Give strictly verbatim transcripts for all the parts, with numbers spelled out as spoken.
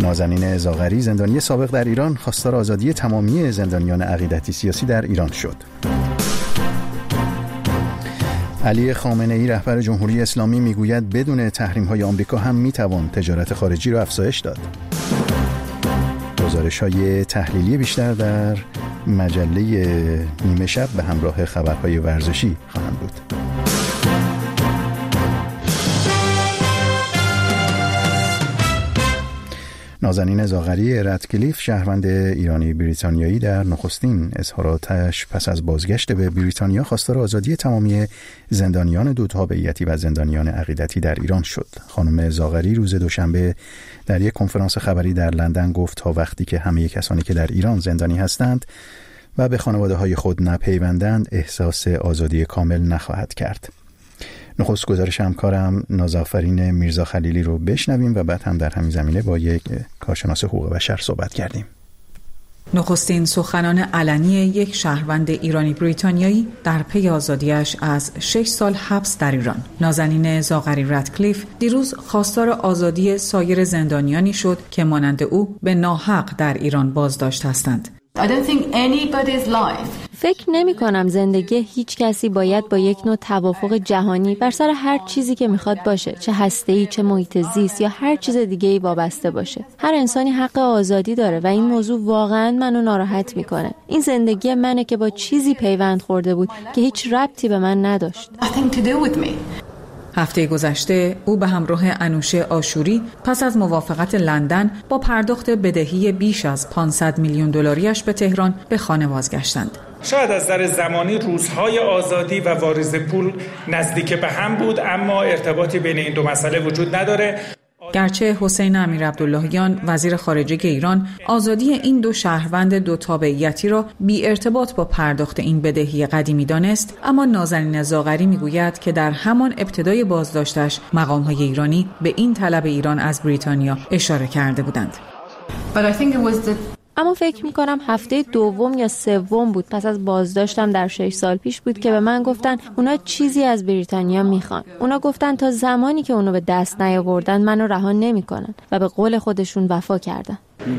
نازنین زاغری، زندانی سابق در ایران، خواستار آزادی تمامی زندانیان عقیدتی سیاسی در ایران شد. علی خامنه‌ای رهبر جمهوری اسلامی میگوید بدون تحریم‌های آمریکا هم میتوان تجارت خارجی را افزایش داد. گزارش‌های تحلیلی بیشتر در مجله نیمه شب به همراه خبرهای ورزشی خواهند بود. نازنین زاغری رادکلیف، شهروند ایرانی بریتانیایی، در نخستین اظهاراتش پس از بازگشت به بریتانیا خواستار آزادی تمامی زندانیان دو تابعیتی و زندانیان عقیدتی در ایران شد. خانم زاغری روز دوشنبه در یک کنفرانس خبری در لندن گفت تا وقتی که همه کسانی که در ایران زندانی هستند و به خانواده‌های خود نپیوندند احساس آزادی کامل نخواهد کرد. نخست گزارش همکارم نازافرین میرزا خلیلی رو بشنویم و بعد هم در همین زمینه با یک کارشناس حقوق بشر صحبت کردیم. نخستین سخنان علنی یک شهروند ایرانی بریتانیایی در پی آزادیش از شش سال حبس در ایران. نازنین زاغری رادکلیف دیروز خواستار آزادی سایر زندانیانی شد که مانند او به ناحق در ایران بازداشت هستند. I don't think anybody's life. فکر نمی کنم زندگی هیچ کسی باید با یک نوع توافق جهانی بر سر هر چیزی که میخواد باشه، چه هسته‌ای، چه محیط زیست یا هر چیز دیگه‌ای وابسته باشه. هر انسانی حق آزادی داره و این موضوع واقعاً منو ناراحت میکنه. این زندگی منه که با چیزی پیوند خورده بود که هیچ ربطی به من نداشت. Nothing to do with me. هفته گذشته او به همراه انوشه آشوری پس از موافقت لندن با پرداخت بدهی بیش از پانصد میلیون دلاریش به تهران به خانه بازگشتند. شاید از نظر زمانی روزهای آزادی و واریز پول نزدیک به هم بود، اما ارتباطی بین این دو مسئله وجود نداره. گرچه حسین امیرعبداللهیان وزیر خارجه ایران آزادی این دو شهروند دو تابعیتی را بی ارتباط با پرداخت این بدهی قدیمی دانست، اما نازنین زاغری میگوید که در همان ابتدای بازداشتش مقام‌های ایرانی به این طلب ایران از بریتانیا اشاره کرده بودند. But I think it was the اما فکر میکنم هفته دوم یا سوم بود پس از بازداشتم در شش سال پیش بود که به من گفتن اونا چیزی از بریتانیا میخوان. اونا گفتن تا زمانی که اونو به دست نیاوردن منو رها نمیکنن و به قول خودشون وفا کردن.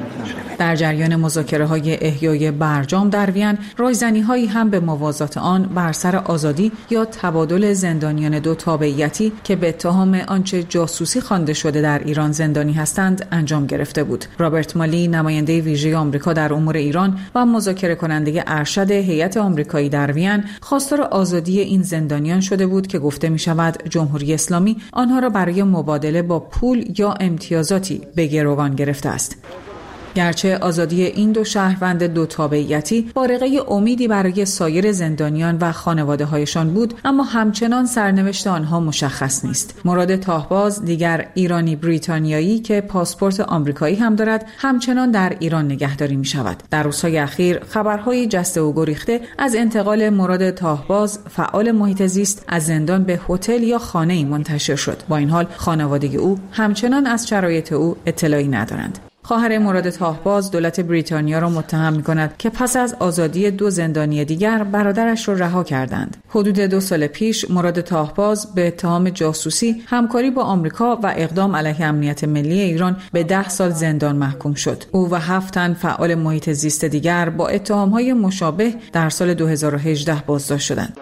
در جریان مذاکره‌های احیای برجام در وین، رایزنی‌هایی هم به موازات آن بر سر آزادی یا تبادل زندانیان دو تابعیتی که به اتهام آنچه جاسوسی خوانده شده در ایران زندانی هستند انجام گرفته بود. رابرت مالی، نماینده ویژه آمریکا در امور ایران و مذاکره کننده ارشد هیئت آمریکایی در وین، خواستار آزادی این زندانیان شده بود که گفته می‌شود جمهوری اسلامی آنها را برای مبادله با پول یا امتیازاتی به گروگان گرفته است. گرچه آزادی این دو شهروند دو تابعیتی بارقه امیدی برای سایر زندانیان و خانواده‌هایشان بود، اما همچنان سرنوشت آنها مشخص نیست. مراد طاهباز، دیگر ایرانی بریتانیایی که پاسپورت آمریکایی هم دارد، همچنان در ایران نگهداری می‌شود. در روزهای اخیر خبرهای جسته و گریخته از انتقال مراد طاهباز، فعال محیط زیست، از زندان به هتل یا خانه‌ای منتشر شد. با این حال خانواده او همچنان از شرایط او اطلاعی ندارند. خواهر مراد طاهباز دولت بریتانیا را متهم می‌کند که پس از آزادی دو زندانی دیگر برادرش را رها کردند. حدود دو سال پیش مراد طاهباز به اتهام جاسوسی، همکاری با آمریکا و اقدام علیه امنیت ملی ایران به ده سال زندان محکوم شد. او و هفت تن فعال محیط زیست دیگر با اتهام‌های مشابه در سال دو هزار و هجده بازداشت شدند.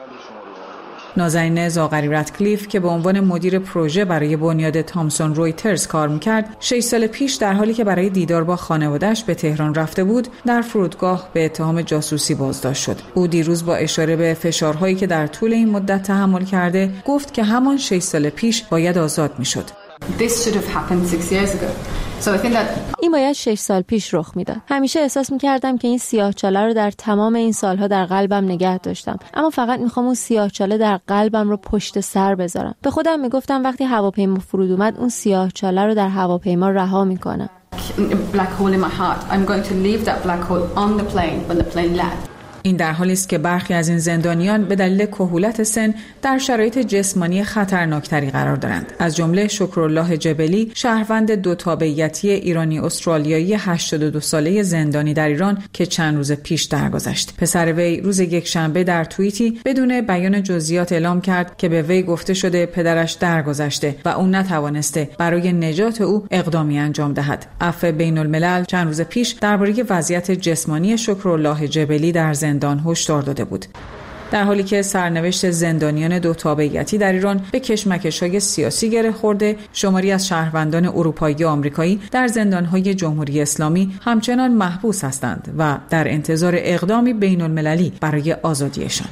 نازنین زاغری رادکلیف که به عنوان مدیر پروژه برای بنیاد تامسون رویترز کار میکرد، شش سال پیش در حالی که برای دیدار با خانواده‌اش به تهران رفته بود، در فرودگاه به اتهام جاسوسی بازداشت شد. او دیروز با اشاره به فشارهایی که در طول این مدت تحمل کرده، گفت که همان شش سال پیش باید آزاد میشد. This should have happened six years ago. So I think that این باید شش سال پیش رخ میداد. همیشه احساس میکردم که این سیاهچاله رو در تمام این سالها در قلبم نگه داشتم، اما فقط میخوام اون سیاهچاله در قلبم رو پشت سر بذارم. به خودم میگفتم وقتی هواپیما فرود اومد اون سیاهچاله رو در هواپیما رها میکنم. black hole in my heart. I'm going to leave that black hole on the plane when the plane lands. این در حالی است که برخی از این زندانیان به دلیل کهولت سن در شرایط جسمانی خطرناکتری قرار دارند. از جمله شکرالله جبلی، شهروند دو تابعیتی ایرانی استرالیایی هشتاد و دو ساله زندانی در ایران که چند روز پیش درگذشت. پسر وی روز یکشنبه در توییتی بدون بیان جزئیات اعلام کرد که به وی گفته شده پدرش درگذشته و او نتوانسته برای نجات او اقدامی انجام دهد. عفو بین الملل چند روز پیش درباره وضعیت جسمانی شکرالله جبلی در زندان هشدار داده بود. در حالی که سرنوشت زندانیان دو تابعیتی در ایران به کشمکش‌های سیاسی گره خورده، شماری از شهروندان اروپایی و آمریکایی در زندان‌های جمهوری اسلامی همچنان محبوس هستند و در انتظار اقدامی بین‌المللی برای آزادیشان.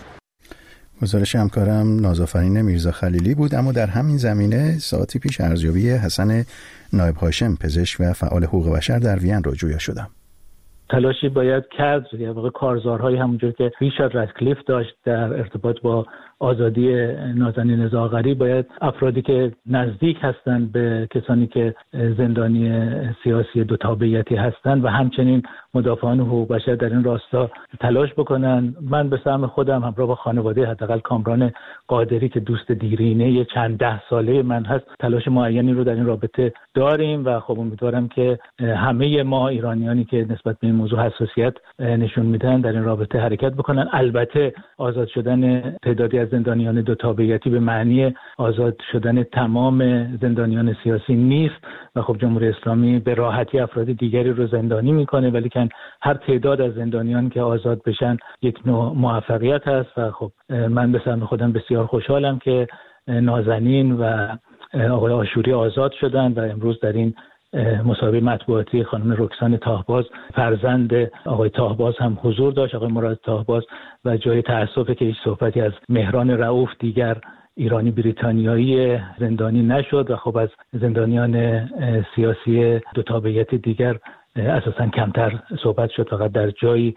گزارش همکارم نازآفرین میرزا خلیلی بود. اما در همین زمینه ساعتی پیش ارزیابی حسن نایب هاشم، پزشک و فعال حقوق بشر در وین را جویا شدم. تلاشی باید کرد، یا واقع کارزارهای همونجور که ریچارد رادکلیف داشت در ارتباط با آزادی نازنین زاغری، باید افرادی که نزدیک هستند به کسانی که زندانی سیاسی دو تابعیتی هستند و همچنین مدافعان حقوق بشر در این راستا تلاش بکنن. من به سهم خودم همراه با خانواده حداقل کامران قادری که دوست دیرینه چند ده ساله من هست، تلاش معینی رو در این رابطه داریم و خب امیدوارم که همه ما ایرانیانی که نسبت به این موضوع حساسیت نشون میدن در این رابطه حرکت بکنن. البته آزاد شدن تعدادی از زندانیان دو تابعیتی به معنی آزاد شدن تمام زندانیان سیاسی نیست و خب جمهوری اسلامی به راحتی افراد دیگری رو زندانی میکنه، ولی که هر تعداد از زندانیان که آزاد بشن یک نوع موفقیت هست و خب من به سهم خودم بسیار خوشحالم که نازنین و آقای آشوری آزاد شدن و امروز در این مصاحبه مطبوعاتی خانم رکسان طاهباز فرزند آقای طاهباز هم حضور داشت، آقای مراد طاهباز، و جای تأسفه که هیچ صحبتی از مهران رؤوف دیگر ایرانی بریتانیایی زندانی نشد و خب از زندانیان سیاسی دو تابعیت دیگر اساساً کمتر صحبت شد. فقط در جایی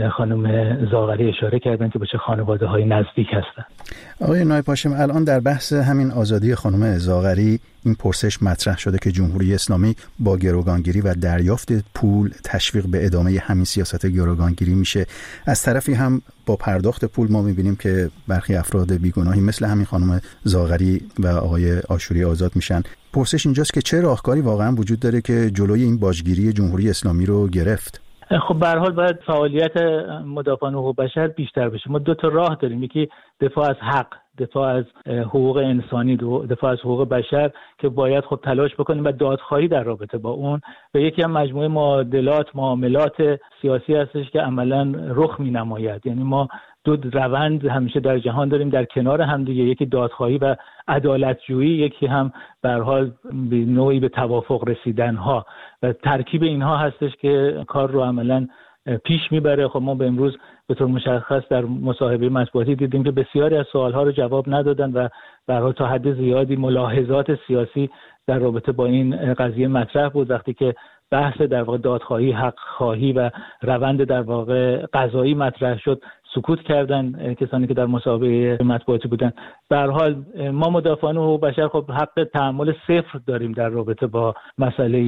خانم زاغری اشاره کردن که با چه خانواده های نزدیک هستن. آقای نایب هاشم، الان در بحث همین آزادی خانم زاغری این پرسش مطرح شده که جمهوری اسلامی با گروگانگیری و دریافت پول تشویق به ادامه همین سیاست گروگانگیری میشه. از طرفی هم با پرداخت پول ما میبینیم که برخی افراد بیگناهی مثل همین خانم زاغری و آقای آشوری آزاد میشن. پرسش اینجاست که چه راهکاری واقعا وجود داره که جلوی این باجگیری جمهوری اسلامی رو گرفت؟ خب به هر حال باید فعالیت مدافعان حقوق بشر بیشتر بشه. ما دو تا راه داریم، یکی دفاع از حق، دفاع از حقوق انسانی، دفاع از حقوق بشر که باید خب تلاش بکنیم و دادخواهی در رابطه با اون، و یکی هم مجموعه معادلات معاملات سیاسی هستش که عملاً رخ می‌نماید. یعنی ما دو روند همیشه در جهان داریم در کنار هم دیگه، یکی دادخواهی و عدالت‌جویی، یکی هم به هر حال به نوعی به توافق رسیدن ها، و ترکیب اینها هستش که کار رو عملاً پیش میبره. خب ما به امروز به طور مشخص در مصاحبه مطبوعاتی دیدیم که بسیاری از سوالها رو جواب ندادن و به هر حال تا حد زیادی ملاحظات سیاسی در رابطه با این قضیه مطرح بود. وقتی که بحث در واقع دادخواهی، حق خواهی و روند در واقع قضایی مطرح شد، سکوت کردن کسانی که در مصاحبه مطبوعاتی بودن. به هر حال ما مدافعان حقوق بشر خب حق تحمل صفر داریم در رابطه با مسئله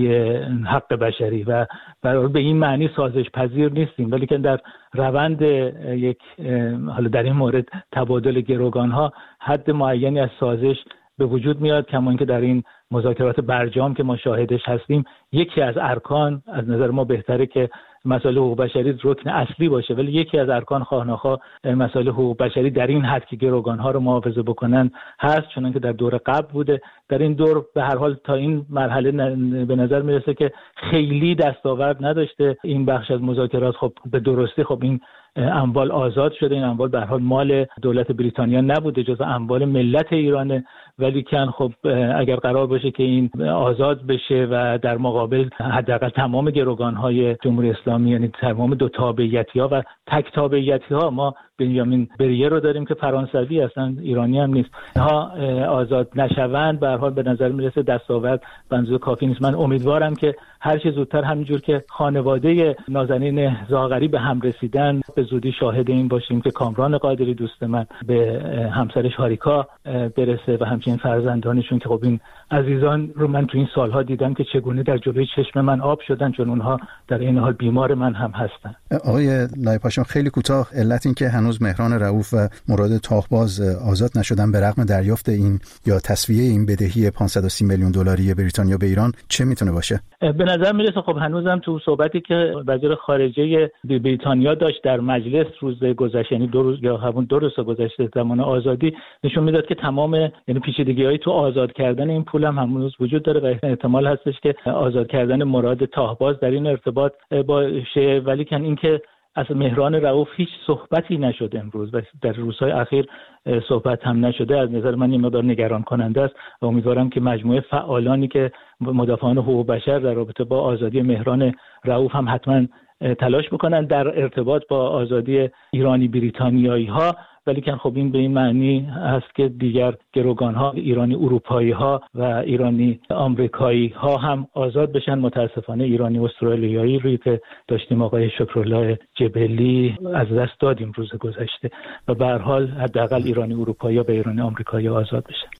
حق بشری و به این معنی سازش پذیر نیستیم، ولی که در روند یک حالا در این مورد تبادل گروگان‌ها حد معینی از سازش به وجود میاد، کما اینکه در این مذاکرات برجام که ما شاهدش هستیم یکی از ارکان، از نظر ما بهتره که مسائل حقوق بشری رکن اصلی باشه، ولی یکی از ارکان خواه نخواه مسائل حقوق بشری در این حد که گروگان‌ها رو محافظه بکنن هست، چون که در دور قبل بوده. در این دور به هر حال تا این مرحله به نظر میرسه که خیلی دستاورد نداشته این بخش از مذاکرات. خب به درستی خب این اموال آزاد شده، این اموال به هر حال مال دولت بریتانیا نبوده، جز اموال ملت ایرانه، ولی کن خب اگر قرار باشه که این آزاد بشه و در مقابل حداقل تمام گروگان‌های جمهوری اسلامی، یعنی تمام دو تابعیتی‌ها و تک تابعیتی‌ها، ما بنیامین بریه رو داریم که فرانسوی اصلا ایرانی هم نیست. اینها آزاد نشوند به هر حال به نظر میرسه دستاورد بنزو کافی نیست. من امیدوارم که هر چه زودتر همینجور که خانواده نازنین زاغری به هم رسیدن به زودی شاهد این باشیم که کامران قادری دوست من به همسرش هاریکا برسه و همچنین فرزندانشون که خب این عزیزان رو من تو این سالها دیدم که چگونه در جلوی چشم من آب شدن، چون اونها در این حال بیمار من هم هستن. آقای لایپاشم خیلی کوتاه، علت این که هنوز مهران رؤوف و مراد تاقباز آزاد نشدن به رغم دریافت این یا تسویه این بدهی پانصد و سی میلیون دلاری بریتانیا به ایران چه میتونه باشه؟ به نظر میرسه خب هنوزم تو صحبتی که وزیر خارجه بریتانیا داشت در مجلس روز گذشته، یعنی دو روز یا همون دو روز گذشته زمان آزادی، نشون میداد که تمام یعنی پیچیدگی‌های تو آزاد کردن این پول هم هنوز وجود داره و احتمال هستش که آزاد کردن مراد تاقباز در این ارتباط باشه. ولی کن اینکه از مهران رؤوف هیچ صحبتی نشد امروز و در روزهای اخیر صحبت هم نشده، از نظر من این مقدار نگران کننده است و امیدوارم که مجموعه فعالانی که مدافعان حقوق بشر در رابطه با آزادی مهران رؤوف هم حتما تلاش بکنن در ارتباط با آزادی ایرانی بریتانیایی ها. ولی که خب این به این معنی هست که دیگر گروگان ها ایرانی اروپایی ها و ایرانی آمریکایی ها هم آزاد بشن. متاسفانه ایرانی استرالیایی روی که داشتیم آقای شکرالله جبلی از دست دادیم روز گذشته و به هر حال حداقل ایرانی اروپایی و ایرانی آمریکایی آزاد بشن.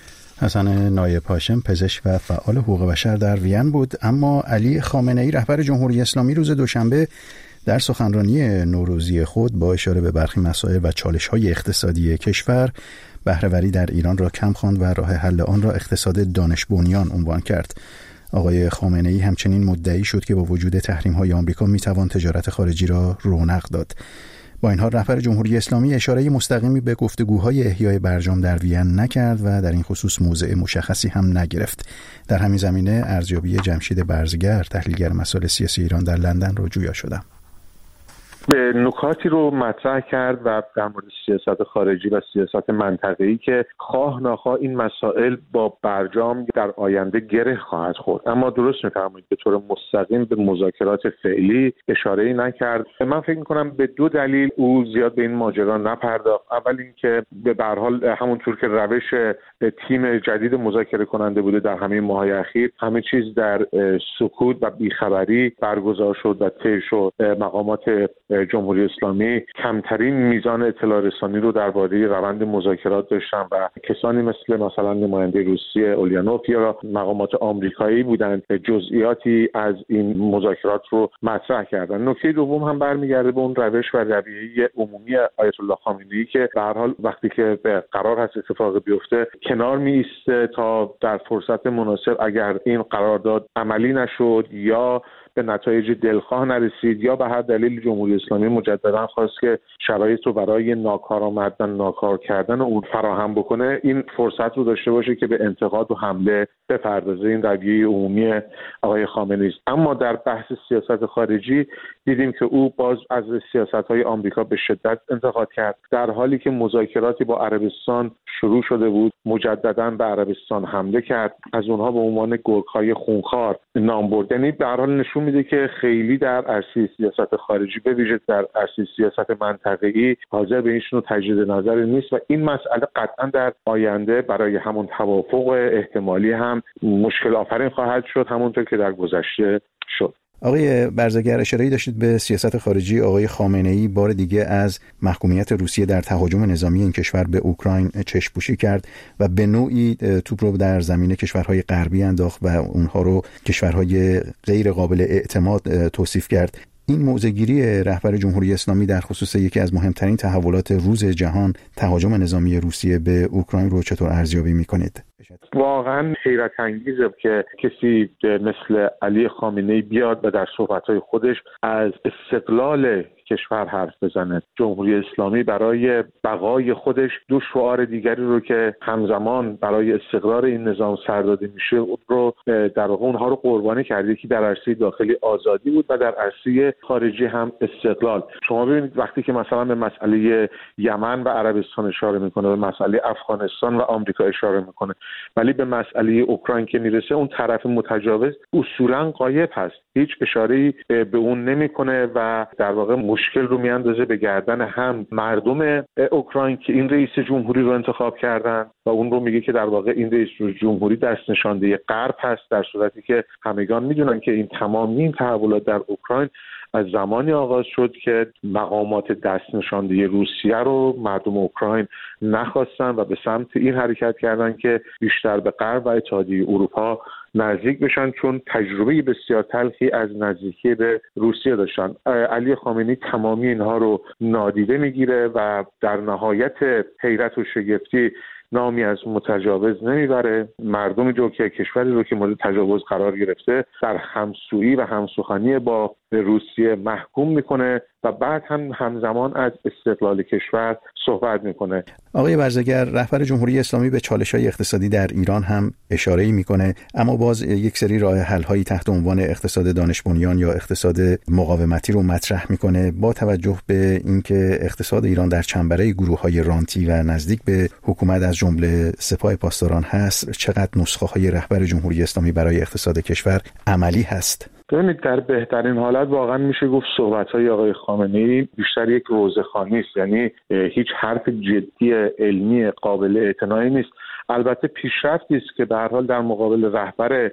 حسن نایب هاشم پزشک و فعال حقوق بشر در وین بود. اما علی خامنه ای رهبر جمهوری اسلامی روز دوشنبه در سخنرانی نوروزی خود با اشاره به برخی مسائل و چالش‌های اقتصادی کشور بهره‌وری در ایران را کم خواند و راه حل آن را اقتصاد دانش بنیان عنوان کرد. آقای خامنه ای همچنین مدعی شد که با وجود تحریم‌های آمریکا می‌توان تجارت خارجی را رونق داد. با این حال رهبر جمهوری اسلامی اشاره مستقیمی به گفتگوهای احیای برجام در وین نکرد و در این خصوص موضع مشخصی هم نگرفت. در همین زمینه ارزیابی جمشید برزگر تحلیلگر مسائل سیاسی ایران در لندن را جویا شدم. به نکاتی رو مطرح کرد و در مورد سیاست خارجی و سیاست منطقه‌ای که خواه ناخواه این مسائل با برجام در آینده گره خواهد خورد، اما درست می‌فرمایید به طور مستقیم به مذاکرات فعلی اشاره‌ای نکرد. من فکر می‌کنم به دو دلیل او زیاد به این ماجرا نپرداخت. اول اینکه به هر حال همونطور که روش تیم جدید مذاکره کننده بوده در همه ماه‌های اخیر، همه چیز در سکوت و بیخبری برگزار شد و طی شد. مقامات جمهوری اسلامی کمترین میزان اطلاع رسانی رو درباره روند مذاکرات داشتن و کسانی مثل مثلا نماینده روسیه اولیانوف یا مقامات آمریکایی بودند جزئیاتی از این مذاکرات رو مطرح کردن. نکته دوم هم برمیگرده به اون روش و رویه عمومی آیت الله خامنه‌ای که به هر حال وقتی که به قرار هست اتفاق بیفته کنار می ایسته تا در فرصت مناسب اگر این قرارداد عملی نشد یا به نتایج دلخواه نرسید یا به هر دلیل جمهوری اسلامی مجددا خواست که شرایط رو برای ناکارآمد و ناکار کردن اون فراهم بکنه، این فرصت رو داشته باشه که به انتقاد و حمله بپردازه. این رویه عمومی آقای خامنه‌ای است. اما در بحث سیاست خارجی دیدیم که او باز از سیاست‌های آمریکا به شدت انتقاد کرد، در حالی که مذاکراتی با عربستان شروع شده بود مجددا به عربستان حمله کرد، از اونها به عنوان گرگ‌های خونخوار نام برد. یعنی به هر حال نشون میده که خیلی در عرصه سیاست خارجی به ویژه در عرصه سیاست منطقه‌ای حاضر به این نوع تجدید نظر نیست و این مسئله قطعا در آینده برای همون توافق احتمالی هم مشکل آفرین خواهد شد، همونطور که در گذشته شد. آقای برزگر اشاره‌ای داشتید به سیاست خارجی آقای خامنه‌ای بار دیگه از محکومیت روسیه در تهاجم نظامی این کشور به اوکراین چشم‌پوشی کرد و به نوعی توپ رو در زمین کشورهای غربی انداخت و اونها رو کشورهای غیر قابل اعتماد توصیف کرد. این موضع‌گیری رهبر جمهوری اسلامی در خصوص یکی از مهمترین تحولات روز جهان، تهاجم نظامی روسیه به اوکراین رو چطور ارزیابی می‌کنید؟ واقعا حیرت انگیزه که کسی مثل علی خامنه‌ای بیاد و در صحبت‌های خودش از استقلال کشور حرف بزنه. جمهوری اسلامی برای بقای خودش دو شعار دیگری رو که همزمان برای استقرار این نظام سر داده میشه رو در واقع اونها رو قربانی کرده، یکی در عرصه داخلی آزادی بود و در عرصه خارجی هم استقلال. شما ببینید وقتی که مثلا به مسئله یمن و عربستان اشاره میکنه، به مسئله افغانستان و آمریکا اشاره میکنه، ولی به مسئله اوکراین که میرسه اون طرف متجاوز اصولا غایب هست، هیچ اشاره‌ای به اون نمیکنه و در واقع مشکل رو میاندازه به گردن هم مردم اوکراین که این رئیس جمهوری رو انتخاب کردن و اون رو میگه که در واقع این رئیس جمهوری دست نشانده غرب هست، در صورتی که همگان میدونن که این تمامی این تحولات در اوکراین از زمانی آغاز شد که مقامات دست نشانده روسیه رو مردم اوکراین نخواستن و به سمت این حرکت کردن که بیشتر به غرب و اتحادیه اروپا نزدیک بشن، چون تجربه بسیار تلخی از نزدیکی به روسیه داشتن. علی خامنه‌ای تمامی اینها رو نادیده میگیره و در نهایت حیرت و شگفتی نامی از متجاوز نمیبره. مردمی رو که کشوری رو که مورد تجاوز قرار گرفته در همسویی و همسخنی با روسیه محکوم میکنه و بعد هم همزمان از استقلال کشور صحبت میکنه. آقای برزگر، رهبر جمهوری اسلامی به چالش‌های اقتصادی در ایران هم اشاره‌ای میکنه، اما باز یک سری راه حل‌هایی تحت عنوان اقتصاد دانش بنیان یا اقتصاد مقاومتی رو مطرح میکنه، با توجه به اینکه اقتصاد ایران در چنبره گروه‌های رانتی و نزدیک به حکومت از جمله سپاه پاسداران هست. چقدر نسخه‌های رهبر جمهوری اسلامی برای اقتصاد کشور عملی هست؟ ببینید، در بهترین حالت واقعا میشه گفت صحبت‌های آقای خامنه‌ای بیشتر یک روزخوانی است، یعنی هیچ حرف جدی علمی قابل اعتنایی نیست. البته پیشرفتی است که به هر حال در مقابل رهبر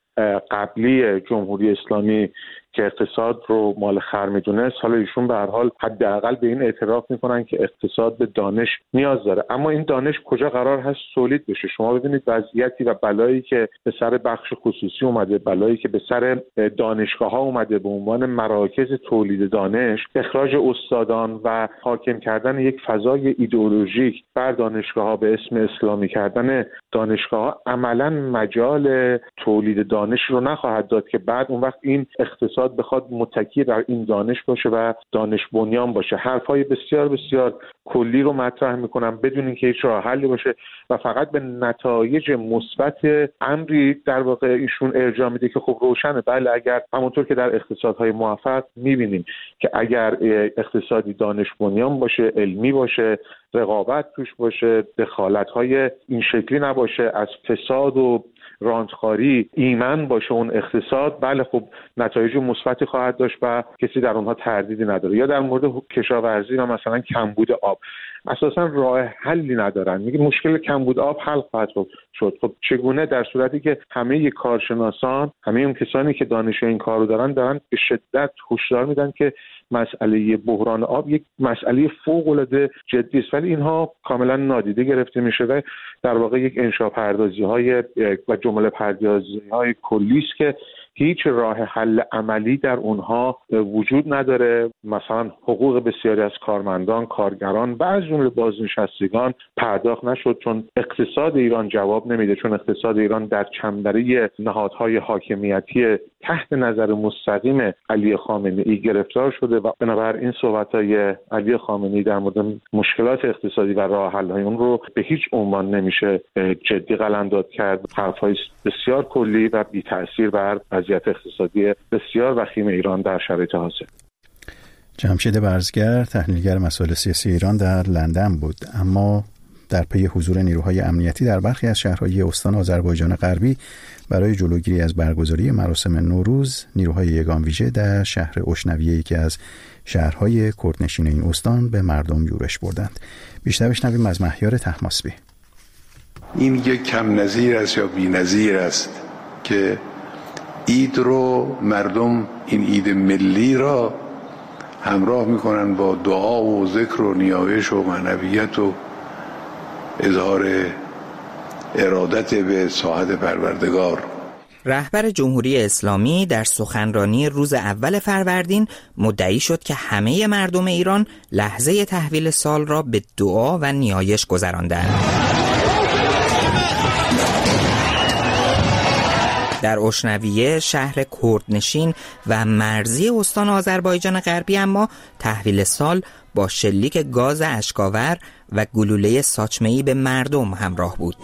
قبلی جمهوری اسلامی که اقتصاد رو مال خر میدونست، حالا ایشون به هر حال حداقل به این اعتراف میکنن که اقتصاد به دانش نیاز داره. اما این دانش کجا قرار هست تولید بشه؟ شما ببینید وضعیتی و بلایی که به سر بخش خصوصی اومده، بلایی که به سر دانشگاه ها اومده به عنوان مراکز تولید دانش، اخراج استادان و حاکم کردن یک فضای ایدئولوژیک بر دانشگاه ها به اسم اسلامی کردن دانشگاه ها عملا مجال تولید دانش رو نخواهد داد که بعد اون وقت این اقتصاد بخواد متکی بر این دانش باشه و دانش بنیان باشه. حرفای بسیار بسیار کلی رو مطرح میکنم بدون اینکه هیچ راه حلی باشه و فقط به نتایج مثبت امری در واقع ایشون ارجاع میده که خب روشنه، بله اگر همونطور که در اقتصادهای موفق میبینیم که اگر اقتصادی دانش بنیان باشه، علمی باشه، رقابت توش باشه، دخالت‌های این شکلی نباشه، از فساد و رانتخاری ایمن باشه اون اقتصاد، بله خب نتایج مثبتی خواهد داشت و کسی در اونها تردیدی نداره. یا در مورد کشاورزی و مثلا کمبود آب اساسا راه حلی ندارن، میگه مشکل کمبود آب حل خواهد شد. خب چگونه؟ در صورتی که همه کارشناسان، همه اون کسانی که دانش این کار رو دارن دارن به شدت هشدار میدن که مسئله بحران آب یک مسئله فوق‌العاده جدی است، ولی اینها کاملا نادیده گرفته میشه و در واقع یک انشا پردازی های و جمله پردازی های کلی است که هیچ راه حل عملی در اونها وجود نداره. مثلا حقوق بسیاری از کارمندان، کارگران و از جمله بازنشستگان پرداخت نشد چون اقتصاد ایران جواب نمیده، چون اقتصاد ایران در چنبره نهادهای حاکمیتی تحت نظر مستقیم علی خامنه‌ای گرفتار شده و بنابراین صحبت‌های علی خامنه‌ای در مورد مشکلات اقتصادی و راه حل‌های اون رو به هیچ عنوان نمیشه جدی قلمداد کرد. حرف‌های بسیار کلی و بی‌تأثیر بر وضعیت اقتصادی بسیار وخیم ایران در شرایط حاضر. جمشید برزگر، تحلیلگر مسائل سیاسی ایران، در لندن بود. اما در پی حضور نیروهای امنیتی در برخی از شهرهای استان آذربایجان غربی برای جلوگیری از برگزاری مراسم نوروز، نیروهای یگان ویژه در شهر اشنویه‌ای که از شهرهای کردنشین این استان به مردم یورش بردند. بیشتر بشنویم از مهیار طهماسبی. این یک کم نظیر است یا بی نظیر است که عید رو مردم، این عید ملی را همراه میکنن با دعا و ذکر و نیایش و معنویت و اظهار ارادت به ساعت پروردگار. رهبر جمهوری اسلامی در سخنرانی روز اول فروردین مدعی شد که همه مردم ایران لحظه تحویل سال را به دعا و نیایش گذراندند. در اشنویه، شهر کردنشین و مرزی استان آذربایجان غربی، اما تحویل سال با شلیک گاز اشکاور و گلوله ساچمه‌ای به مردم همراه بود.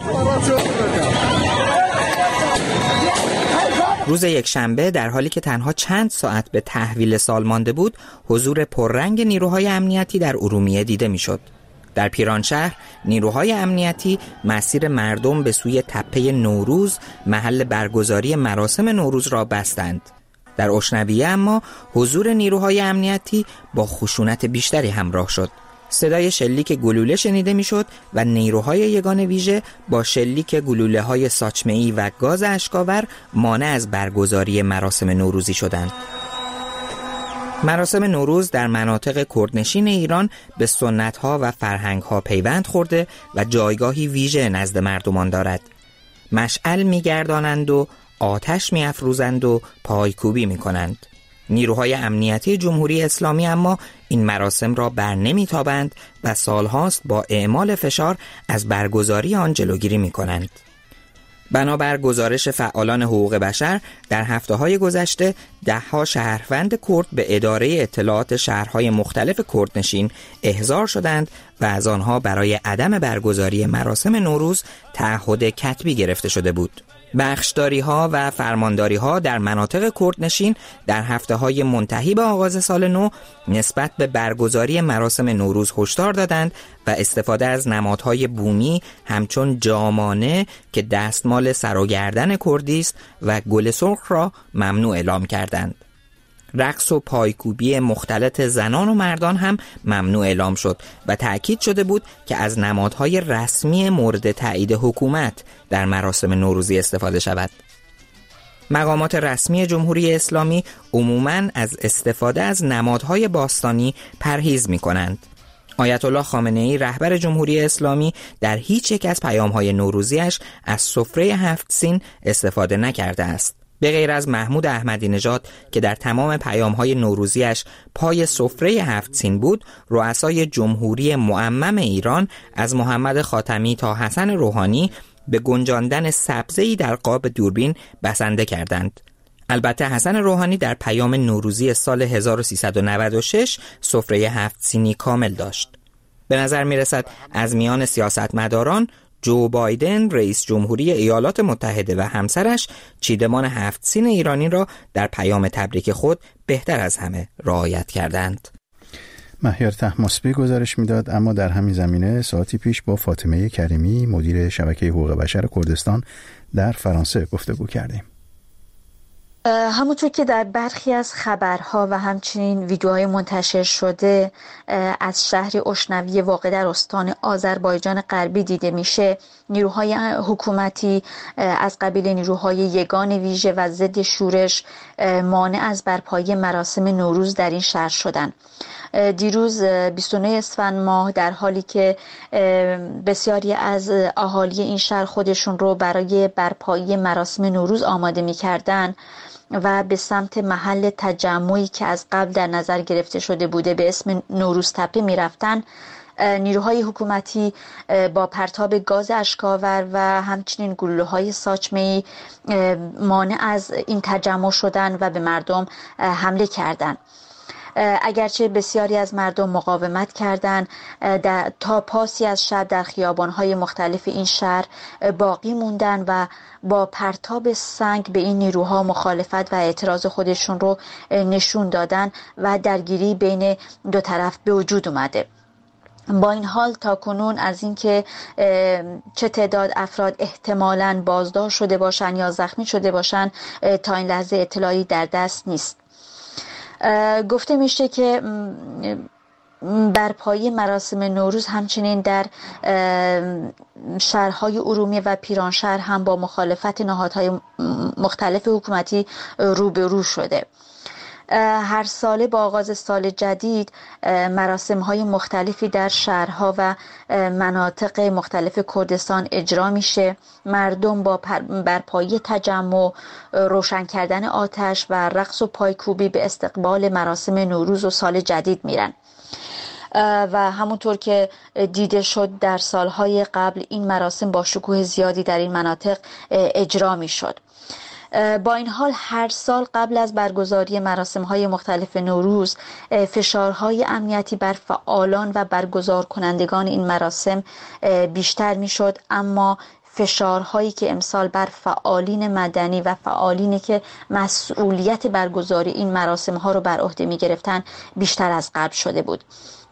روز یکشنبه در حالی که تنها چند ساعت به تحویل سال مانده بود، حضور پررنگ نیروهای امنیتی در ارومیه دیده میشد. در پیرانشهر نیروهای امنیتی مسیر مردم به سوی تپه نوروز محل برگزاری مراسم نوروز را بستند. در اشنویه اما حضور نیروهای امنیتی با خشونت بیشتری همراه شد. صدای شلیک گلوله شنیده میشد و نیروهای یگان ویژه با شلیک گلوله‌های ساچمه‌ای و گاز اشکاور مانع از برگزاری مراسم نوروزی شدند. مراسم نوروز در مناطق کردنشین ایران به سنت‌ها و فرهنگ‌ها پیوند خورده و جایگاهی ویژه نزد مردمان دارد. مشعل می‌گردانند و آتش می‌افروزند و پایکوبی می‌کنند. نیروهای امنیتی جمهوری اسلامی اما این مراسم را بر نمی‌تابند و سالهاست با اعمال فشار از برگزاری آن جلوگیری می‌کنند. بنابر گزارش فعالان حقوق بشر در هفته‌های گذشته ده‌ها شهروند کرد به اداره اطلاعات شهرهای مختلف کردنشین احضار شدند و از آنها برای عدم برگزاری مراسم نوروز تعهد کتبی گرفته شده بود. بخشداری‌ها و فرمانداری‌ها در مناطق کردنشین در هفته‌های منتهی به آغاز سال نو نسبت به برگزاری مراسم نوروز هشدار دادند و استفاده از نمادهای بومی همچون جامانه که دستمال سر و گردن کردی است و گل سرخ را ممنوع اعلام کردند. رقص و پایکوبی مختلط زنان و مردان هم ممنوع اعلام شد و تأکید شده بود که از نمادهای رسمی مورد تایید حکومت در مراسم نوروزی استفاده شود. مقامات رسمی جمهوری اسلامی عموماً از استفاده از نمادهای باستانی پرهیز می‌کنند. آیت الله خامنه‌ای رهبر جمهوری اسلامی در هیچ یک از پیام‌های نوروزیش از سفره هفت سین استفاده نکرده است. به غیر از محمود احمدی نژاد که در تمام پیام‌های نوروزیش پای سفره هفت سین بود، رؤسای جمهوری معمم ایران از محمد خاتمی تا حسن روحانی به گنجاندن سبزه‌ای در قاب دوربین بسنده کردند. البته حسن روحانی در پیام نوروزی سال هزار و سیصد و نود و شش سفره هفت سینی کامل داشت. به نظر می‌رسد از میان سیاستمداران جو بایدن رئیس جمهوری ایالات متحده و همسرش چیدمان هفت سین ایرانی را در پیام تبریک خود بهتر از همه رعایت کردند. مهیار طهماسبی گزارش میداد. اما در همین زمینه ساعتی پیش با فاطمه کریمی مدیر شبکه حقوق بشر کردستان در فرانسه گفتگو کردیم. همونطور که در برخی از خبرها و همچنین ویدیوهای منتشر شده از شهر اشنویه واقع در استان آذربایجان غربی دیده میشه، نیروهای حکومتی از قبیل نیروهای یگان ویژه و ضد شورش مانع از برپایی مراسم نوروز در این شهر شدند. دیروز بیست و نه اسفند ماه در حالی که بسیاری از اهالی این شهر خودشون رو برای برپایی مراسم نوروز آماده می‌کردند و به سمت محل تجمعی که از قبل در نظر گرفته شده بوده به اسم نوروز تپه می‌رفتن، نیروهای حکومتی با پرتاب گاز اشکاور و همچنین گلوله‌های ساچمه‌ای مانع از این تجمع شدن و به مردم حمله کردند. اگرچه بسیاری از مردم مقاومت کردند، تا پاسی از شب در خیابان‌های مختلف این شهر باقی موندن و با پرتاب سنگ به این نیروها مخالفت و اعتراض خودشون رو نشون دادن و درگیری بین دو طرف به وجود اومده. با این حال تا کنون از اینکه چه تعداد افراد احتمالاً بازداشت شده باشن یا زخمی شده باشن تا این لحظه اطلاعی در دست نیست. گفته میشه که برپایی مراسم نوروز همچنین در شهرهای ارومیه و پیرانشهر هم با مخالفت نهادهای مختلف حکومتی روبرو شده. هر ساله با آغاز سال جدید مراسم‌های مختلفی در شهرها و مناطق مختلف کردستان اجرا میشه. مردم با برپایی تجمع، روشن کردن آتش و رقص و پایکوبی به استقبال مراسم نوروز و سال جدید میرن و همونطور که دیده شد در سالهای قبل این مراسم با شکوه زیادی در این مناطق اجرا میشد. با این حال هر سال قبل از برگزاری مراسم‌های مختلف نوروز فشارهای امنیتی بر فعالان و برگزار کنندگان این مراسم بیشتر میشد، اما فشارهایی که امسال بر فعالین مدنی و فعالینی که مسئولیت برگزاری این مراسم‌ها رو بر عهده می‌گرفتن بیشتر از قبل شده بود.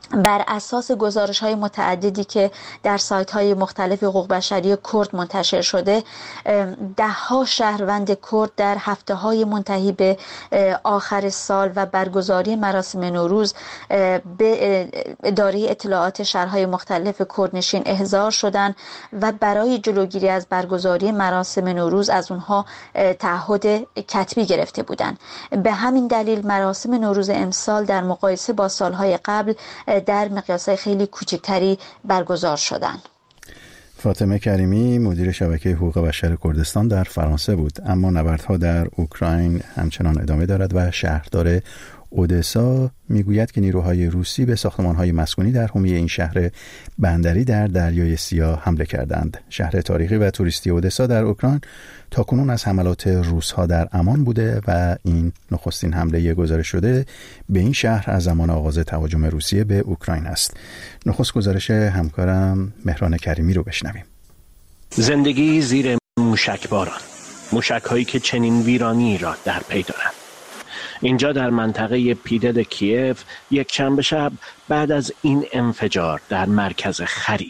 بر اساس گزارش‌های متعددی که در سایت‌های مختلف حقوق بشری کرد منتشر شده، ده‌ها شهروند کرد در هفته‌های منتهی به آخر سال و برگزاری مراسم نوروز به اداره اطلاعات شهرهای مختلف کردنشین احضار شدند و برای جلوگیری از برگزاری مراسم نوروز از اونها تعهد کتبی گرفته بودند. به همین دلیل مراسم نوروز امسال در مقایسه با سال‌های قبل در مقیاس‌های خیلی کوچکتری برگزار شدند. فاطمه کریمی مدیر شبکه حقوق بشر کردستان در فرانسه بود. اما نبردها در اوکراین همچنان ادامه دارد و شهردار اودسا میگوید که نیروهای روسی به ساختمان‌های مسکونی در حومه این شهر بندری در دریای سیاه حمله کردند. شهر تاریخی و توریستی اودسا در اوکراین تاکنون از حملات روس‌ها در امان بوده و این نخستین حمله گزارش شده به این شهر از زمان آغاز تهاجم روسیه به اوکراین است. نخست گزارش همکارم مهران کریمی رو بشنویم. زندگی زیر موشکباران، موشک‌هایی که چنین ویرانی را در پی دارند. اینجا در منطقه پیدل کیف یک شنبه شب بعد از این انفجار در مرکز خرید،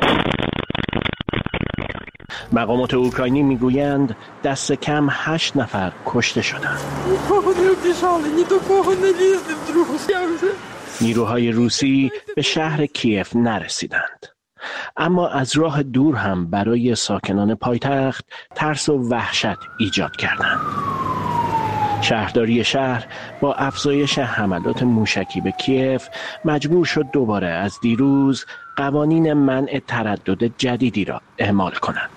مقامات اوکراینی میگویند دست کم هشت نفر کشته شدند. نیروهای روسی به شهر کیف نرسیدند، اما از راه دور هم برای ساکنان پایتخت ترس و وحشت ایجاد کردند. شهرداری شهر با افزایش حملات موشکی به کیف مجبور شد دوباره از دیروز قوانین منع تردد جدیدی را اعمال کنند.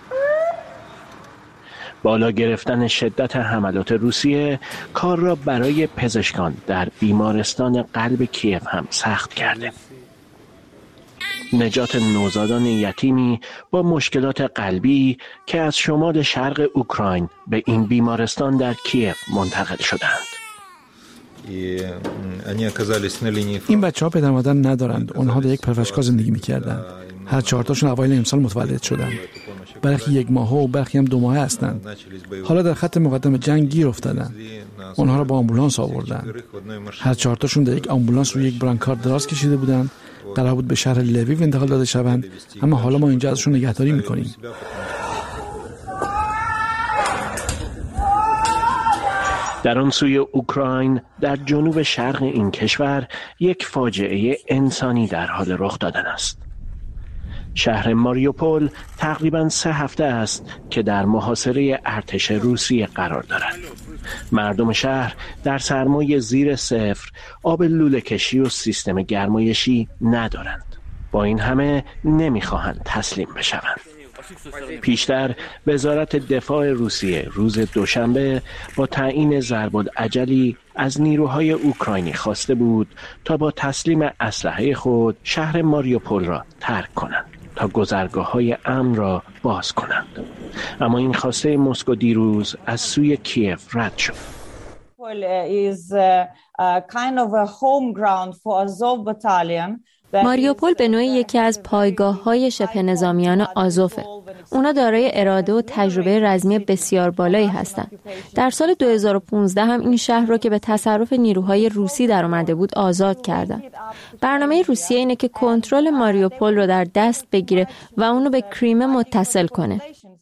بالا گرفتن شدت حملات روسیه کار را برای پزشکان در بیمارستان قلب کیف هم سخت کرده. نجات نوزادان یتیمی با مشکلات قلبی که از شمال شرق اوکراین به این بیمارستان در کیف منتقل شدند. این بچه ها پدر مادر ندارند. اونها در یک پرورشگاه زندگی میکردند. هر چهارتاشون اوایل امسال متولد شدند. برخی یک ماهه و برخی هم دو ماهه هستند. حالا در خط مقدم جنگ گیر افتادند. اونها را با آمبولانس آوردند. هر چهارتاشون در یک آمبولانس روی یک برانکارد دراز کشیده بودند. قرار بود به شهر لویو انتقال داده شوند، اما حالا ما اینجا ازشون نگهداری میکنیم. در آن سوی اوکراین در جنوب شرق این کشور یک فاجعه انسانی در حال رخ دادن است. شهر ماریوپول تقریباً سه هفته است که در محاصره ارتش روسیه قرار دارد. مردم شهر در سرمای زیر صفر آب لوله کشی و سیستم گرمایشی ندارند. با این همه نمیخواهند تسلیم بشوند. پیشتر وزارت دفاع روسیه روز دوشنبه با تعیین ضرب‌الاجلی از نیروهای اوکراینی خواسته بود تا با تسلیم اسلحه خود شهر ماریوپول را ترک کنند تا گذرگاه‌های امن را باز کنند. اما این خواسته مسکو دیروز از سوی کیف رد شد. ماریوپول به نوعی یکی از پایگاه‌های شبه نظامیان آزوفه. اونا دارای اراده و تجربه رزمی بسیار بالایی هستند. در سال دو هزار و پانزده هم این شهر رو که به تصرف نیروهای روسی در اومده بود آزاد کردن. برنامه روسیه اینه که کنترل ماریوپول رو در دست بگیره و اونو به کریمه متصل کنه.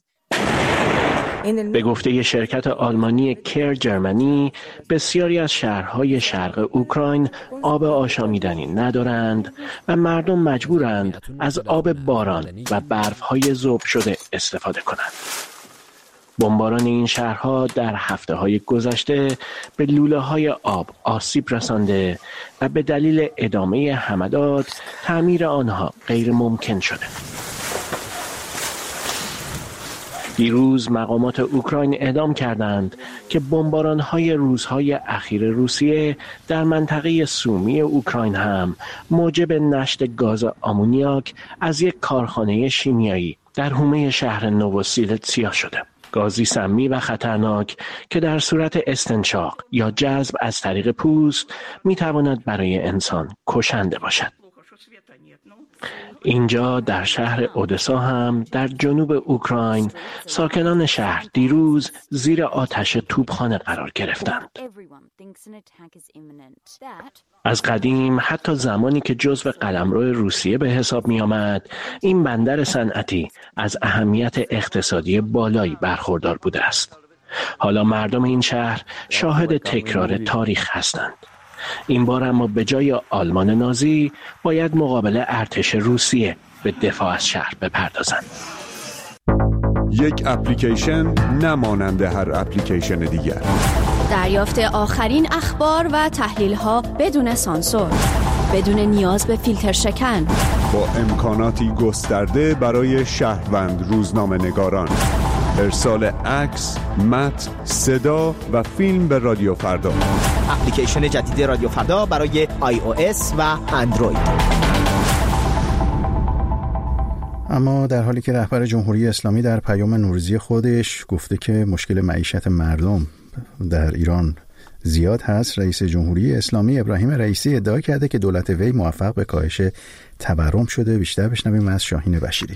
به گفته شرکت آلمانی کیر جرمنی، بسیاری از شهرهای شرق اوکراین آب آشامیدنی ندارند و مردم مجبورند از آب باران و برفهای ذوب شده استفاده کنند. بمباران این شهرها در هفته‌های گذشته به لوله‌های آب آسیب رسانده و به دلیل ادامه حملات تعمیر آنها غیر ممکن شده. دیروز مقامات اوکراین اعلام کردند که بمباران‌های روزهای اخیر روسیه در منطقه سومی اوکراین هم موجب نشت گاز آمونیاک از یک کارخانه شیمیایی در حومه شهر نووسیلتسیا شده. گازی سمی و خطرناک که در صورت استنشاق یا جذب از طریق پوست می‌تواند برای انسان کشنده باشد. اینجا در شهر اودسا هم در جنوب اوکراین ساکنان شهر دیروز زیر آتش توپخانه قرار گرفتند. از قدیم حتی زمانی که جزو قلمرو روسیه به حساب می آمد، این بندر صنعتی از اهمیت اقتصادی بالایی برخوردار بوده است. حالا مردم این شهر شاهد تکرار تاریخ هستند. این بار اما به جای آلمان نازی باید مقابل ارتش روسیه به دفاع از شهر بپردازند. یک اپلیکیشن نمانند هر اپلیکیشن دیگر. دریافت آخرین اخبار و تحلیل‌ها بدون سانسور، بدون نیاز به فیلتر شکن، با امکاناتی گسترده برای شهروند روزنامه‌نگاران. ارسال عکس، متن، صدا و فیلم به رادیو فردا. اپلیکیشن جدید رادیو فردا برای آی او اس و اندروید. اما در حالی که رهبر جمهوری اسلامی در پیام نوروزی خودش گفته که مشکل معیشت مردم در ایران زیاد هست، رئیس جمهوری اسلامی ابراهیم رئیسی ادعا کرده که دولت وی موفق به کاهش تورم شده. بیشتر بشنویم از شاهین بشیری.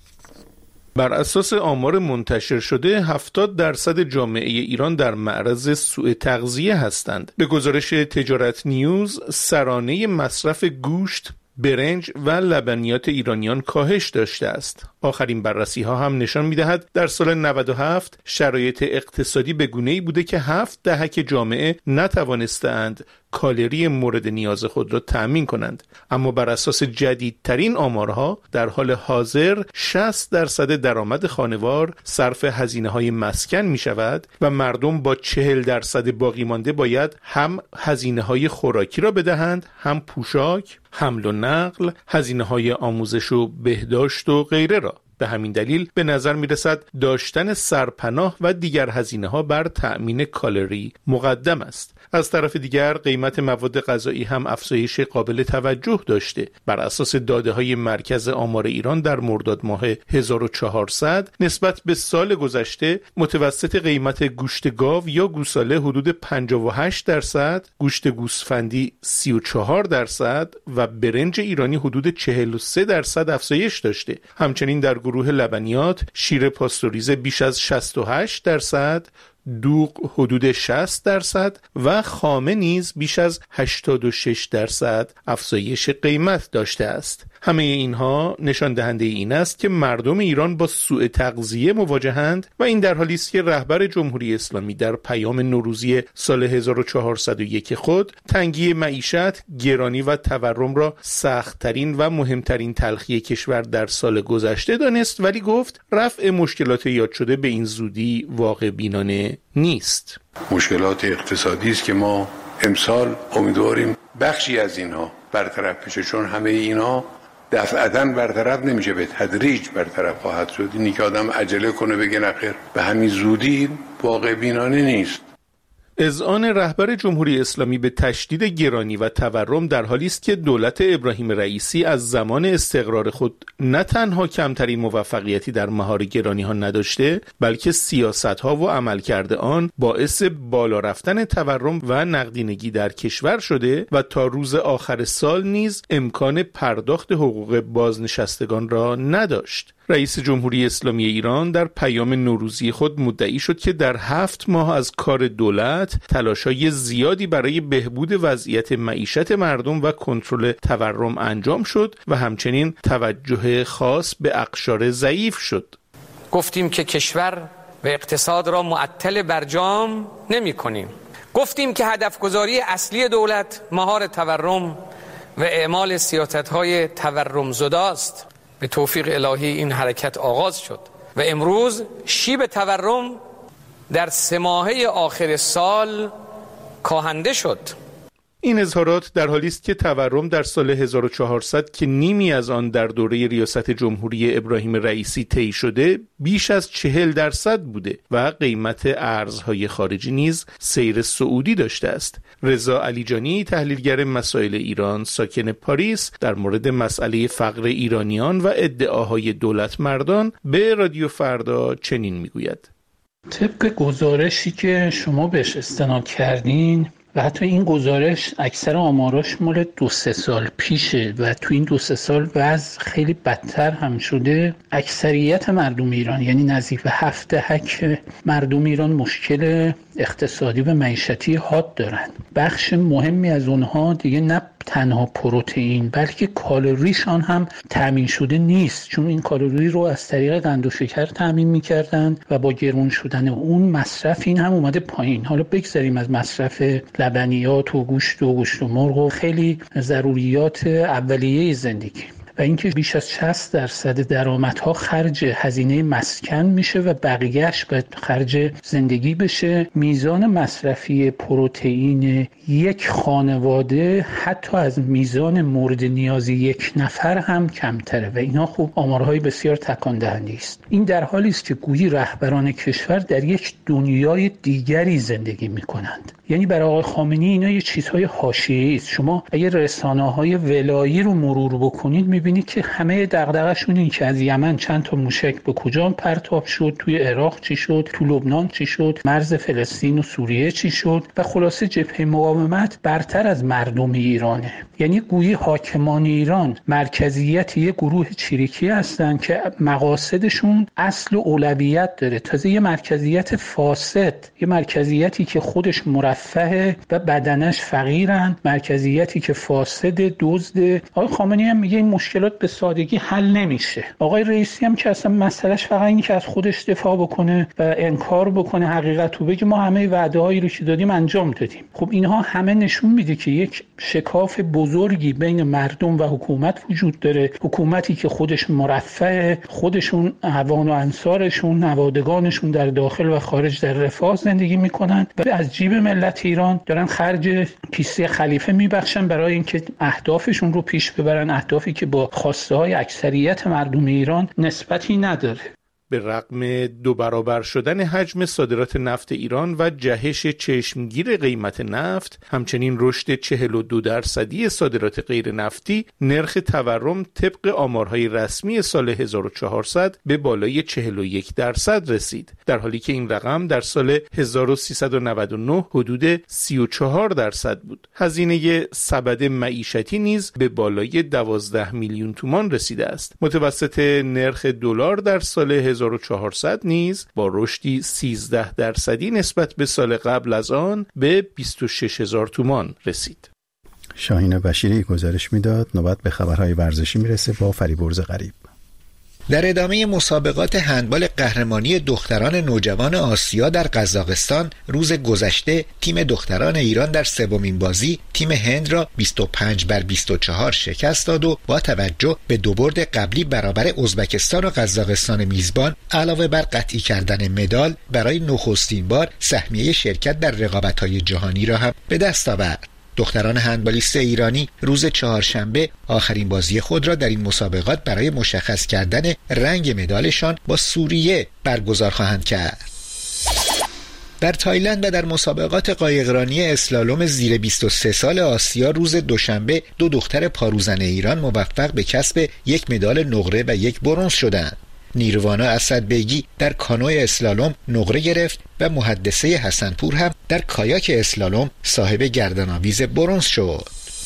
بر اساس آمار منتشر شده هفتاد درصد جامعه ایران در معرض سوء تغذیه هستند. به گزارش تجارت نیوز، سرانه مصرف گوشت، برنج و لبنیات ایرانیان کاهش داشته است. آخرین بررسی ها هم نشان می دهد در سال نود و هفت شرایط اقتصادی به گونه‌ای بوده که هفت دهک جامعه نتوانستند کالری مورد نیاز خود را تأمین کنند. اما بر اساس جدیدترین آمارها در حال حاضر شصت درصد درآمد خانوار صرف هزینه های مسکن می شود و مردم با چهل درصد باقی مانده باید هم هزینه های خوراکی را بدهند، هم پوشاک، حمل و نقل، هزینه های آموزش و بهداشت و غیره را. به همین دلیل به نظر می رسد داشتن سرپناه و دیگر هزینه ها بر تأمین کالری مقدم است. از طرف دیگر قیمت مواد غذایی هم افزایش قابل توجه داشته. بر اساس داده های مرکز آمار ایران در مرداد ماه هزار و چهارصد نسبت به سال گذشته متوسط قیمت گوشت گاو یا گوساله حدود پنجاه و هشت درصد، گوشت گوسفندی سی و چهار درصد و برنج ایرانی حدود چهل و سه درصد افزایش داشته. همچنین در گروه لبنیات شیر پاستوریزه بیش از شصت و هشت درصد، دوغ حدود شصت درصد و خامه نیز بیش از هشتاد و شش درصد افزایش قیمت داشته است. همه اینها نشان دهنده این است که مردم ایران با سوء تغذیه مواجهند و این در حالی است که رهبر جمهوری اسلامی در پیام نوروزی سال هزار و چهارصد و یک خود تنگی معیشت، گرانی و تورم را سخت‌ترین و مهمترین تلخی کشور در سال گذشته دانست، ولی گفت رفع مشکلات یاد شده به این زودی واقع بینانه نیست. مشکلات اقتصادی است که ما امسال امیدواریم بخشی از اینها برطرف بشه، چون همه اینها دفعتاً برطرف نمیشه، به تدریج برطرف خواهد شد. اینی که آدم عجله کنه بگه نخیر به همین زودی واقع بینانه نیست. اذعان رهبر جمهوری اسلامی به تشدید گرانی و تورم در حالی است که دولت ابراهیم رئیسی از زمان استقرار خود نه تنها کمترین موفقیتی در مهار گرانی ها نداشته، بلکه سیاست ها و عملکرد آن باعث بالا رفتن تورم و نقدینگی در کشور شده و تا روز آخر سال نیز امکان پرداخت حقوق بازنشستگان را نداشت. رئیس جمهوری اسلامی ایران در پیام نوروزی خود مدعی شد که در هفت ماه از کار دولت تلاش‌های زیادی برای بهبود وضعیت معیشت مردم و کنترل تورم انجام شد و همچنین توجه خاص به اقشار ضعیف شد. گفتیم که کشور و اقتصاد را معطل برجام نمی کنیم. گفتیم که هدف گذاری اصلی دولت مهار تورم و اعمال سیاست‌های تورم زداست. به توفیق الهی این حرکت آغاز شد و امروز شیب تورم در سه ماهه آخر سال کاهنده شد. این اظهارات در حالی است که تورم در سال هزار و چهارصد که نیمی از آن در دوره ریاست جمهوری ابراهیم رئیسی طی شده بیش از چهل درصد بوده و قیمت ارزهای خارجی نیز سیر صعودی داشته است. رضا علیجانی، تحلیلگر مسائل ایران ساکن پاریس، در مورد مسئله فقر ایرانیان و ادعاهای دولت مردان به رادیو فردا چنین میگوید: طبق گزارشی که شما بهش استناد کردین، و حتی این گزارش اکثر آماراش مال دو سه سال پیشه و تو این دو سه سال وضع خیلی بدتر هم شده. اکثریت مردم ایران، یعنی نزدیک به هفت دهک مردم ایران، مشکل اقتصادی و معیشتی حاد دارن. بخش مهمی از اونها دیگه نه تنها پروتئین بلکه کالریشان هم تامین شده نیست، چون این کالری رو از طریق قند و شکر تامین می‌کردن و با گرون شدن اون مصرف این هم اومده پایین. حالا بگذاریم از مصرف لبنیات و گوشت و گوشت و مرغ و خیلی ضروریات اولیه زندگی و اینکه بیش از شصت درصد درآمدها خرج هزینه مسکن میشه و بقیهش باید خرج زندگی بشه. میزان مصرفی پروتئین یک خانواده حتی از میزان مورد نیاز یک نفر هم کمتره و اینا خوب آمارهای بسیار تکان دهنده است. این در حالی است که گویی رهبران کشور در یک دنیای دیگری زندگی میکنند. یعنی برای آقای خامنه‌ای اینا یه چیزهای حاشیه‌ای است. شما اگه رسانه‌های ولایی رو مرور بکنید میبینید که همه دغدغه‌شون این که از یمن چند تا موشک به کجا پرتاب شد، توی عراق چی شد، تو لبنان چی شد، مرز فلسطین و سوریه چی شد و خلاصه جبهه مقاومت برتر از مردم ایرانه. یعنی گویی حاکمان ایران مرکزیت یه گروه چریکی هستن که مقاصدشون اصل و اولویت داره، تازه یه مرکزیت فاسد، یه مرکزیتی که خودش مرفه و بدنش فقیرن، مرکزیتی که فاسد، دزد. آقای خامنه‌ای هم میگه این مشکلات به سادگی حل نمیشه. آقای رئیسی هم که اصلا مسئلهش فقط این که از خودش دفاع بکنه و انکار بکنه حقیقت رو بگه ما همه وعده‌هایی رو که دادیم انجام دادیم. خب اینها همه نشون میده که یک شکاف بزرگی بین مردم و حکومت وجود داره. حکومتی که خودش مرفه، خودشون عوان و انصارشون، نوادگانشون در داخل و خارج در رفاه زندگی میکنن و از جیب ملت ایران دارن خرج کیسه خلیفه میبخشن برای اینکه اهدافشون رو پیش ببرن، اهدافی که با خواسته های اکثریت مردم ایران نسبتی نداره. به رغم دو برابر شدن حجم صادرات نفت ایران و جهش چشمگیر قیمت نفت، همچنین رشد چهل و دو درصدی صادرات غیر نفتی، نرخ تورم طبق آمارهای رسمی سال هزار و چهارصد به بالای چهل و یک درصد رسید، در حالی که این رقم در سال هزار و سیصد و نود و نه حدود سی و چهار درصد بود. هزینه سبد معیشتی نیز به بالای دوازده میلیون تومان رسیده است. متوسط نرخ دلار در سال هزار و چهارصد نیز با رشدی سیزده درصدی نسبت به سال قبل از آن به بیست و شش هزار تومان رسید. شاهین بشیری گزارش میداد. نوبت به خبرهای ورزشی میرسه با فریبرز غریب. در ادامه مسابقات هندبال قهرمانی دختران نوجوان آسیا در قزاقستان روز گذشته تیم دختران ایران در سومین بازی تیم هند را بیست و پنج بر بیست و چهار شکست داد و با توجه به دو برد قبلی برابر ازبکستان و قزاقستان میزبان علاوه بر قطعی کردن مدال برای نخستین بار سهمیه شرکت در رقابت‌های جهانی را هم به دست آورد. دختران هندبالیست ایرانی روز چهارشنبه آخرین بازی خود را در این مسابقات برای مشخص کردن رنگ مدالشان با سوریه برگزار خواهند کرد. در تایلند و در مسابقات قایقرانی اسلالوم زیر بیست و سه سال آسیا روز دوشنبه دو دختر پاروزن ایران موفق به کسب یک مدال نقره و یک برنز شدند. نیروانا اسدبیگی در کانوی اسلالوم نقره گرفت و محدثه حسنپور هم در کایاک اسلالوم صاحب گردن‌آویز برنز شد.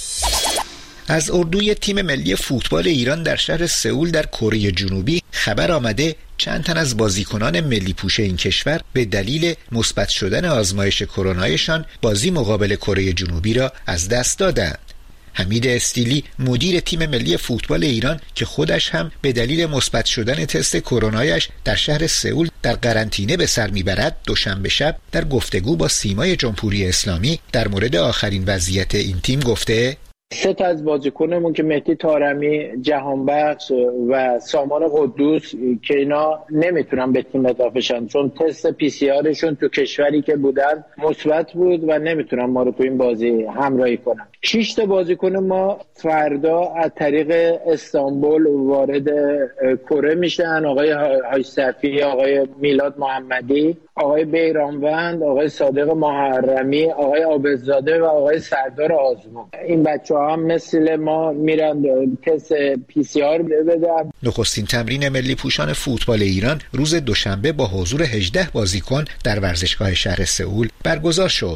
از اردوی تیم ملی فوتبال ایران در شهر سئول در کره جنوبی خبر آمده چند تن از بازیکنان ملی پوش این کشور به دلیل مثبت شدن آزمایش کرونایشان بازی مقابل کره جنوبی را از دست دادند. حمید استیلی مدیر تیم ملی فوتبال ایران که خودش هم به دلیل مثبت شدن تست کرونایش در شهر سئول در قرنطینه به سر میبرد، دوشنبه شب در گفتگو با سیمای جمهوری اسلامی در مورد آخرین وضعیت این تیم گفته: سه تا از بازیکنمون که مهدی طارمی، جهانبخش و سامان قدوس که اینا نمیتونن به تیم اضافه شن چون تست پی سی آرشون تو کشوری که بودن مثبت بود و نمیتونن ما رو تو این بازی همراهی کنن. شش تا بازیکن ما فردا از طریق استانبول وارد کره میشن: آقای هایصفی، آقای میلاد محمدی، آقای بیرانوند، آقای صادق محرمی، آقای عابدزاده و آقای سردار آزمون. این بچه‌ها هم مثل ما میرن تست پی سی آر بدن. نخستین تمرین ملی پوشان فوتبال ایران روز دوشنبه با حضور هجده بازیکن در ورزشگاه شهر سئول برگزار شد.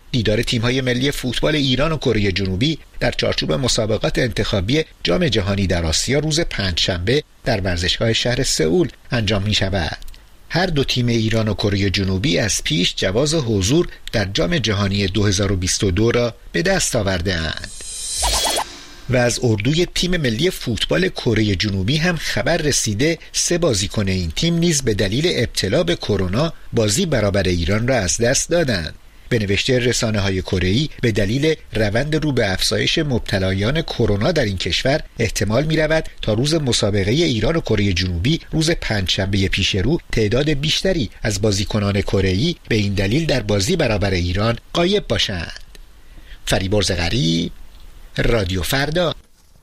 دیدار تیم‌های ملی فوتبال ایران و کره جنوبی در چارچوب مسابقات انتخابی جام جهانی در آسیا روز پنجشنبه در ورزشگاه شهر سئول انجام می‌شود. هر دو تیم ایران و کره جنوبی از پیش جواز حضور در جام جهانی دو هزار و بیست و دو را به دست آورده‌اند. و از اردوی تیم ملی فوتبال کره جنوبی هم خبر رسیده سه بازیکن این تیم نیز به دلیل ابتلا به کرونا بازی برابر ایران را از دست دادند. به نوشته رسانه‌های کره‌ای به دلیل روند رو به افزایش مبتلایان کرونا در این کشور احتمال می‌رود تا روز مسابقه ایران و کره جنوبی روز پنجشنبه پیش رو تعداد بیشتری از بازیکنان کره‌ای به این دلیل در بازی برابر ایران غایب باشند. فریبرز غریب، رادیو فردا.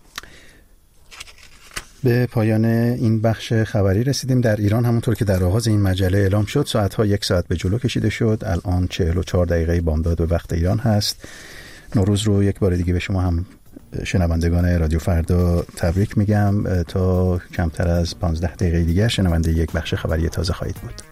به پایان این بخش خبری رسیدیم. در ایران همونطور که در آغاز این مجله اعلام شد ساعتها یک ساعت به جلو کشیده شد. الان چهل و چهار دقیقه بامداد به وقت ایران هست. نوروز رو یک بار دیگه به شما هم شنوندگان رادیو فردا تبریک میگم. تا کمتر از پانزده دقیقه دیگه شنونده یک بخش خبری تازه خواهید بود.